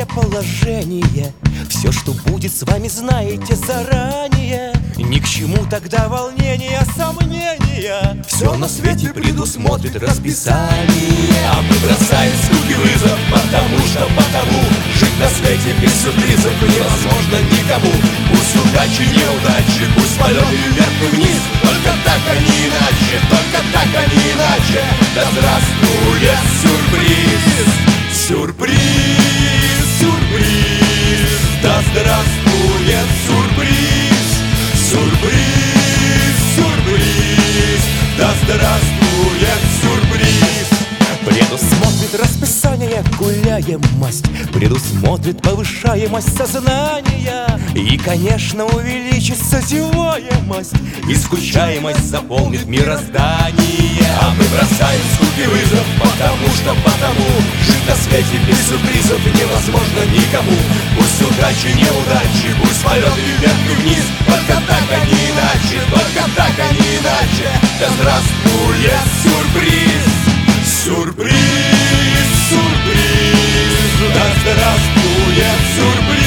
положение. Все, что будет с вами, знаете заранее. Ни к чему тогда волнения, сомнения. Все на свете предусмотрит расписание. А мы бросаем скуки вызов, потому жить на свете без сюрпризов невозможно никому. Пусть удачи, неудачи, пусть полеты вверх и вниз, только так, а не иначе, только так, а не иначе. Да здравствует сюрприз! Сюрприз, сюрприз! Да здравствует сюрприз! Сюрприз, сюрприз! Да здравствует сюрприз! Предусмотрит расписание гуляемость, предусмотрит повышаемость сознания. И, конечно, увеличится зеваемость, и скучаемость заполнит мироздание. А мы бросаем скуки вызов, потому жить на свете без сюрпризов невозможно никому. Пусть удачи, неудачи, пусть полеты вверх и вниз, только так, а не иначе, только так, а не иначе. Да здравствует сюрприз! Сюрприз, сюрприз! Да здравствует сюрприз!